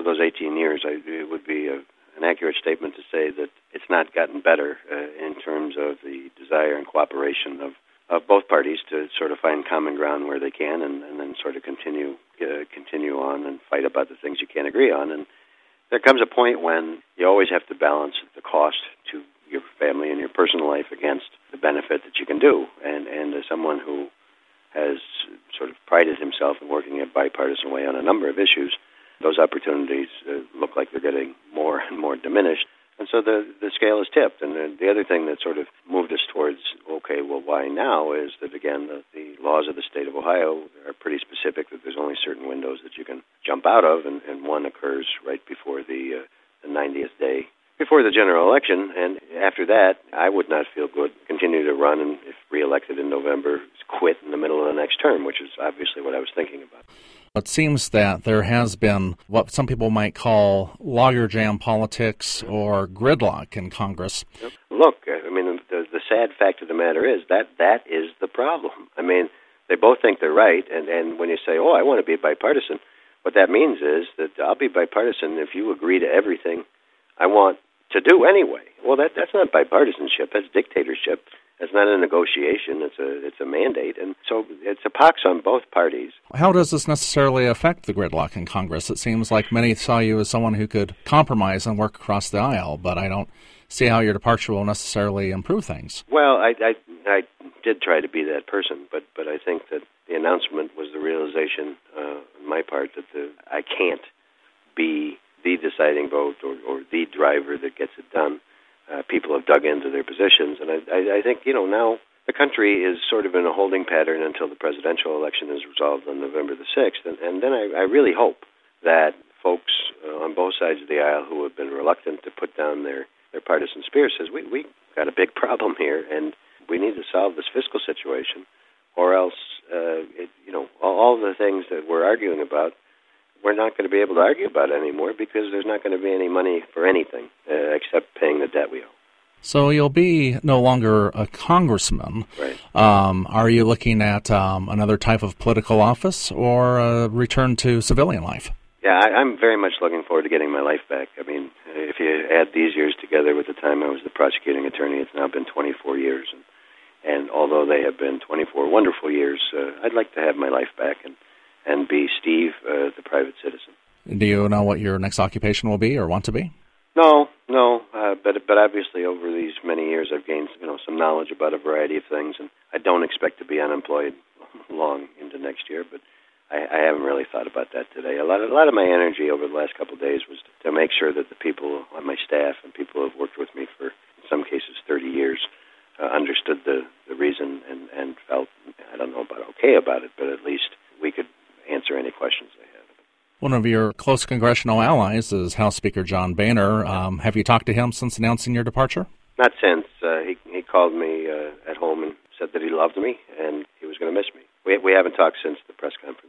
those 18 years, it would be an accurate statement to say that it's not gotten better in terms of the desire and cooperation of both parties to sort of find common ground where they can, and then sort of continue on and fight about the things you can't agree on. And there comes a point when you always have to balance the cost to your family and your personal life against the benefit that you can do. And as someone who has sort of prided himself in working in a bipartisan way on a number of issues, those opportunities look like they're getting more and more diminished. And so the scale is tipped. And the other thing that sort of moved us towards, okay, well, why now, is that, again, the laws of the state of Ohio are pretty specific that there's only certain windows that you can jump out of, and one occurs right before the 90th day before the general election. And after that, I would not feel good, continue to run, and if reelected in November, quit in the middle of the next term, which is obviously what I was thinking about. It seems that there has been what some people might call logjam politics or gridlock in Congress. Look, I mean, the sad fact of the matter is that is the problem. I mean, they both think they're right, and when you say, I want to be bipartisan, what that means is that I'll be bipartisan if you agree to everything I want to do anyway. Well, that's not bipartisanship. That's dictatorship. It's not a negotiation. It's a mandate, and so it's a pox on both parties. How does this necessarily affect the gridlock in Congress? It seems like many saw you as someone who could compromise and work across the aisle, but I don't see how your departure will necessarily improve things. Well, I did try to be that person, but I think that the announcement was the realization on my part that I can't be the deciding vote or the driver that gets it done. People have dug into their positions, and I think, now the country is sort of in a holding pattern until the presidential election is resolved on November the 6th, and then I really hope that folks on both sides of the aisle who have been reluctant to put down their partisan spear says, we got a big problem here, and we need to solve this fiscal situation, or else, all the things that we're arguing about, we're not going to be able to argue about it anymore because there's not going to be any money for anything except paying the debt we owe. So you'll be no longer a congressman. Right. Are you looking at another type of political office or a return to civilian life? Yeah, I'm very much looking forward to getting my life back. I mean, if you add these years together with the time I was the prosecuting attorney, it's now been 24 years. And although they have been 24 wonderful years, I'd like to have my life back and be Steve, the private citizen. Do you know what your next occupation will be or want to be? No, but obviously over these many years I've gained some knowledge about a variety of things, and I don't expect to be unemployed long into next year, but I haven't really thought about that today. A lot of my energy over the last couple of days was to make sure that the people on my staff and people who have worked with me for, in some cases, 30 years understood the reason and felt, I don't know about okay about it, but at least we could answer any questions they had. One of your close congressional allies is House Speaker John Boehner. Have you talked to him since announcing your departure? Not since. He called me at home and said that he loved me and he was going to miss me. We haven't talked since the press conference.